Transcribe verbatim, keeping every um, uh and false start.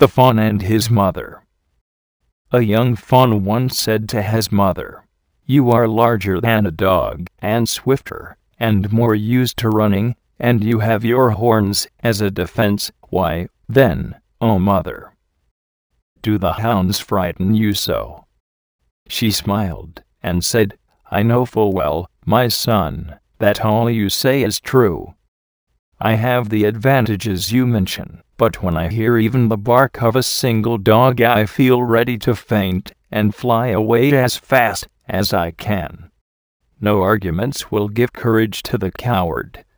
The Fawn and His Mother. A young fawn once said to his mother, "You are larger than a dog, and swifter, and more used to running, and you have your horns as a defense. Why, then, O mother, do the hounds frighten you so?" She smiled, and said, "I know full well, my son, that all you say is true. I have the advantages you mention, but when I hear even the bark of a single dog I feel ready to faint, and fly away as fast as I can. No arguments will give courage to the coward,